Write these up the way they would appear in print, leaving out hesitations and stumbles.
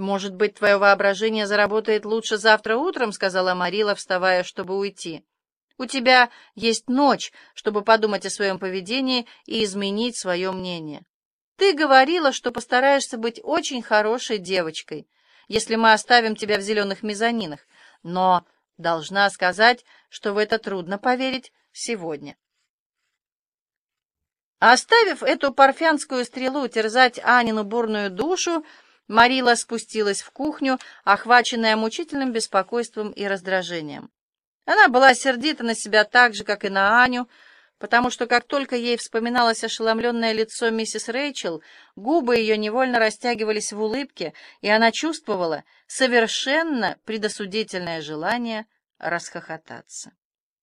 «Может быть, твое воображение заработает лучше завтра утром», — сказала Марила, вставая, чтобы уйти. «У тебя есть ночь, чтобы подумать о своем поведении и изменить свое мнение. Ты говорила, что постараешься быть очень хорошей девочкой, если мы оставим тебя в зеленых мезонинах, но должна сказать, что в это трудно поверить сегодня». Оставив эту парфянскую стрелу терзать Анину бурную душу, Марила спустилась в кухню, охваченная мучительным беспокойством и раздражением. Она была сердита на себя так же, как и на Аню, потому что как только ей вспоминалось ошеломленное лицо миссис Рэйчел, губы ее невольно растягивались в улыбке, и она чувствовала совершенно предосудительное желание расхохотаться.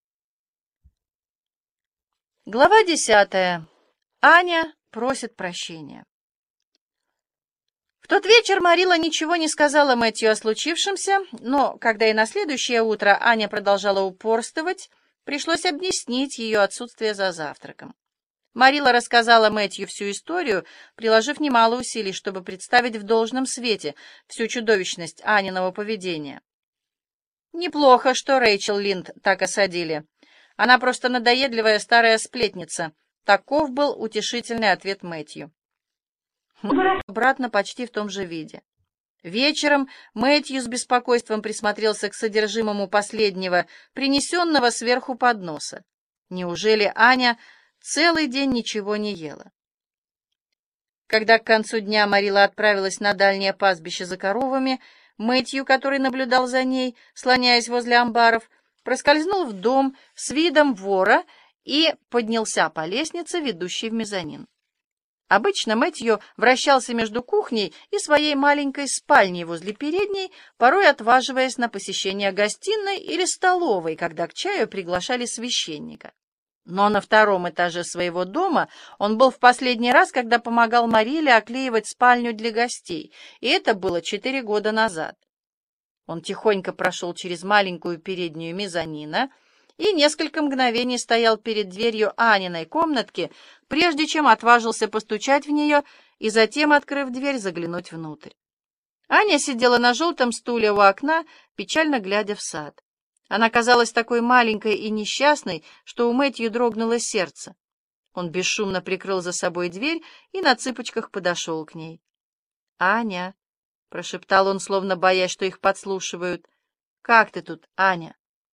Глава 10. Аня просит прощения. В тот вечер Марила ничего не сказала Мэтью о случившемся, но когда и на следующее утро Аня продолжала упорствовать, пришлось объяснить ее отсутствие за завтраком. Марила рассказала Мэтью всю историю, приложив немало усилий, чтобы представить в должном свете всю чудовищность Аниного поведения. «Неплохо, что Рэйчел Линд так осадили. Она просто надоедливая старая сплетница». Таков был утешительный ответ Мэтью. Обратно почти в том же виде. Вечером Мэтью с беспокойством присмотрелся к содержимому последнего, принесенного сверху подноса. Неужели Аня целый день ничего не ела? Когда к концу дня Марила отправилась на дальнее пастбище за коровами, Мэтью, который наблюдал за ней, слоняясь возле амбаров, проскользнул в дом с видом вора и поднялся по лестнице, ведущей в мезонин. Обычно Мэтью вращался между кухней и своей маленькой спальней возле передней, порой отваживаясь на посещение гостиной или столовой, когда к чаю приглашали священника. Но на втором этаже своего дома он был в последний раз, когда помогал Мариле оклеивать спальню для гостей, и это было 4 года назад. Он тихонько прошел через маленькую переднюю мезонина и несколько мгновений стоял перед дверью Аниной комнатки, прежде чем отважился постучать в нее и затем, открыв дверь, заглянуть внутрь. Аня сидела на желтом стуле у окна, печально глядя в сад. Она казалась такой маленькой и несчастной, что у Мэтью дрогнуло сердце. Он бесшумно прикрыл за собой дверь и на цыпочках подошел к ней. «Аня», — прошептал он, словно боясь, что их подслушивают, — «как ты тут, Аня?»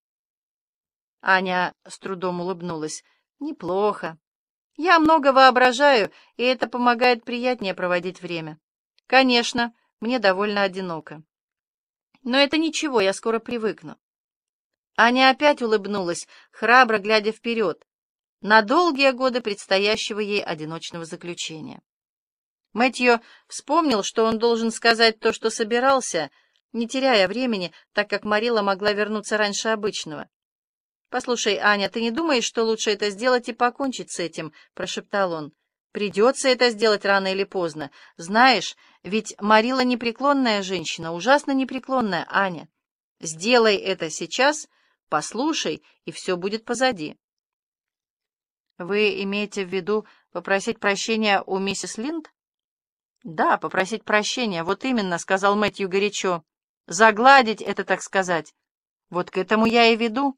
Аня с трудом улыбнулась. «Неплохо. Я много воображаю, и это помогает приятнее проводить время. Конечно, мне довольно одиноко. Но это ничего, я скоро привыкну». Аня опять улыбнулась, храбро глядя вперед, на долгие годы предстоящего ей одиночного заключения. Мэтью вспомнил, что он должен сказать то, что собирался, не теряя времени, так как Марила могла вернуться раньше обычного. «Послушай, Аня, ты не думаешь, что лучше это сделать и покончить с этим?» — прошептал он. «Придется это сделать рано или поздно. Знаешь, ведь Марила непреклонная женщина, ужасно непреклонная, Аня. Сделай это сейчас, послушай, и все будет позади». «Вы имеете в виду попросить прощения у миссис Линд?» «Да, попросить прощения, вот именно», — сказал Мэтью горячо. «Загладить это, так сказать. Вот к этому я и веду».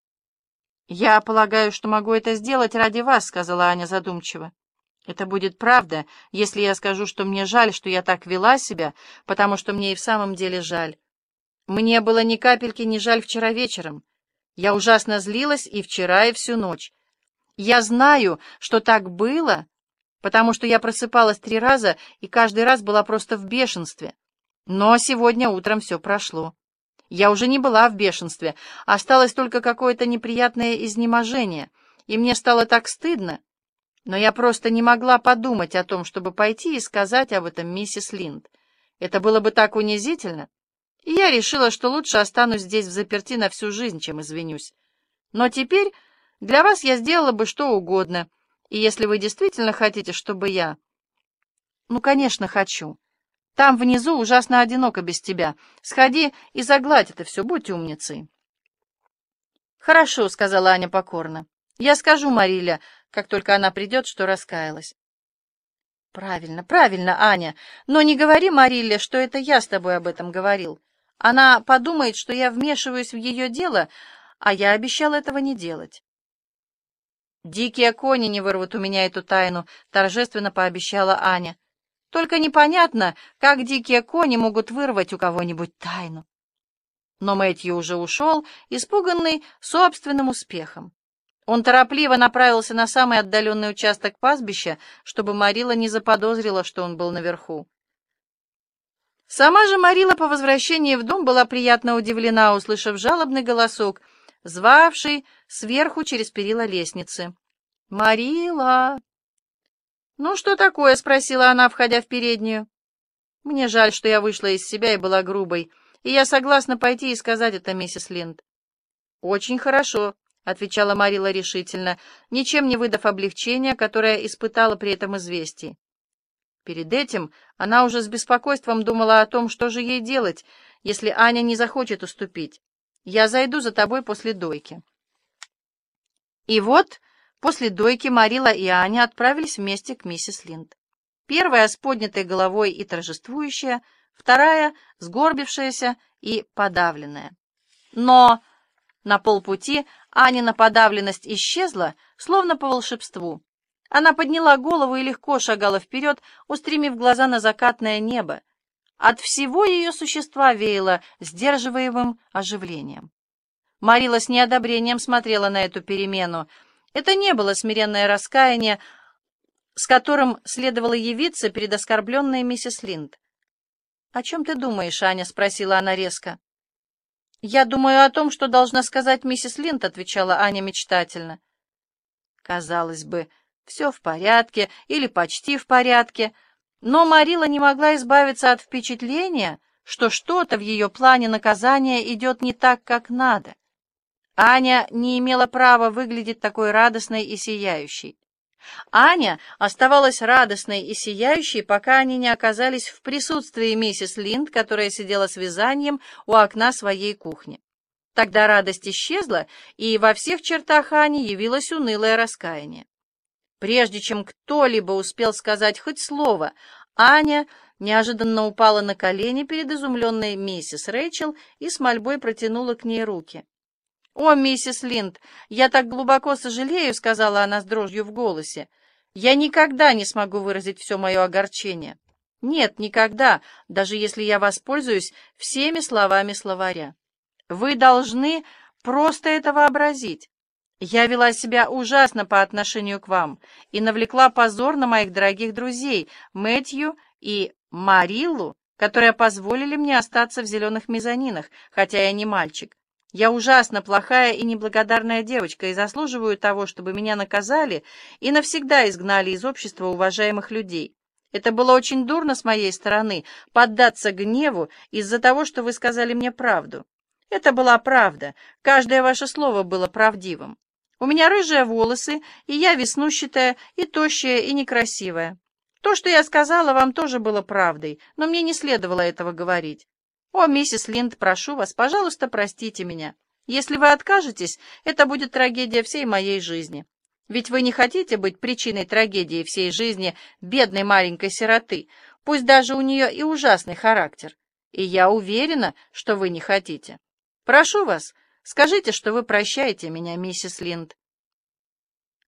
«Я полагаю, что могу это сделать ради вас», — сказала Аня задумчиво. «Это будет правда, если я скажу, что мне жаль, что я так вела себя, потому что мне и в самом деле жаль. Мне было ни капельки не жаль вчера вечером. Я ужасно злилась и вчера, и всю ночь. Я знаю, что так было, потому что я просыпалась 3 раза и каждый раз была просто в бешенстве. Но сегодня утром все прошло. Я уже не была в бешенстве, осталось только какое-то неприятное изнеможение, и мне стало так стыдно. Но я просто не могла подумать о том, чтобы пойти и сказать об этом миссис Линд. Это было бы так унизительно, и я решила, что лучше останусь здесь взаперти на всю жизнь, чем извинюсь. Но теперь для вас я сделала бы что угодно, и если вы действительно хотите, чтобы я... Ну, конечно, хочу. Там внизу ужасно одиноко без тебя. Сходи и загладь это все, будь умницей. «Хорошо», — сказала Аня покорно. «Я скажу Мариле, как только она придет, что раскаялась». Правильно, правильно, Аня. Но не говори Марилле, что это я с тобой об этом говорил. Она подумает, что я вмешиваюсь в ее дело, а я обещал этого не делать. «Дикие кони не вырвут у меня эту тайну», — торжественно пообещала Аня. «Только непонятно, как дикие кони могут вырвать у кого-нибудь тайну». Но Мэтью уже ушел, испуганный собственным успехом. Он торопливо направился на самый отдаленный участок пастбища, чтобы Марила не заподозрила, что он был наверху. Сама же Марила по возвращении в дом была приятно удивлена, услышав жалобный голосок, звавший сверху через перила лестницы. «Марила!» «Ну, что такое?» — спросила она, входя в переднюю. «Мне жаль, что я вышла из себя и была грубой, и я согласна пойти и сказать это миссис Линд». «Очень хорошо», — отвечала Марила решительно, ничем не выдав облегчения, которое испытала при этом известии. Перед этим она уже с беспокойством думала о том, что же ей делать, если Аня не захочет уступить. «Я зайду за тобой после дойки». И вот после дойки Марила и Аня отправились вместе к миссис Линд. Первая с поднятой головой и торжествующая, вторая сгорбившаяся и подавленная. Но на полпути Анина подавленность исчезла, словно по волшебству. Она подняла голову и легко шагала вперед, устремив глаза на закатное небо. От всего ее существа веяло сдерживаемым оживлением. Марила с неодобрением смотрела на эту перемену. Это не было смиренное раскаяние, с которым следовало явиться перед оскорбленной миссис Линд. «О чем ты думаешь, Аня?» — спросила она резко. «Я думаю о том, что должна сказать миссис Линд», — отвечала Аня мечтательно. Казалось бы, все в порядке или почти в порядке, но Марила не могла избавиться от впечатления, что что-то в ее плане наказания идет не так, как надо. Аня не имела права выглядеть такой радостной и сияющей. Аня оставалась радостной и сияющей, пока они не оказались в присутствии миссис Линд, которая сидела с вязанием у окна своей кухни. Тогда радость исчезла, и во всех чертах Ани явилось унылое раскаяние. Прежде чем кто-либо успел сказать хоть слово, Аня неожиданно упала на колени перед изумленной миссис Рэйчел и с мольбой протянула к ней руки. «О, миссис Линд, я так глубоко сожалею», — сказала она с дрожью в голосе. «Я никогда не смогу выразить все мое огорчение. Нет, никогда, даже если я воспользуюсь всеми словами словаря. Вы должны просто это вообразить. Я вела себя ужасно по отношению к вам и навлекла позор на моих дорогих друзей Мэтью и Мариллу, которые позволили мне остаться в зеленых мезонинах, хотя я не мальчик. Я ужасно плохая и неблагодарная девочка и заслуживаю того, чтобы меня наказали и навсегда изгнали из общества уважаемых людей. Это было очень дурно с моей стороны поддаться гневу из-за того, что вы сказали мне правду. Это была правда, каждое ваше слово было правдивым. У меня рыжие волосы, и я веснущатая, и тощая, и некрасивая. То, что я сказала, вам тоже было правдой, но мне не следовало этого говорить. О, миссис Линд, прошу вас, пожалуйста, простите меня. Если вы откажетесь, это будет трагедия всей моей жизни. Ведь вы не хотите быть причиной трагедии всей жизни бедной маленькой сироты, пусть даже у нее и ужасный характер. И я уверена, что вы не хотите. Прошу вас, скажите, что вы прощаете меня, миссис Линд.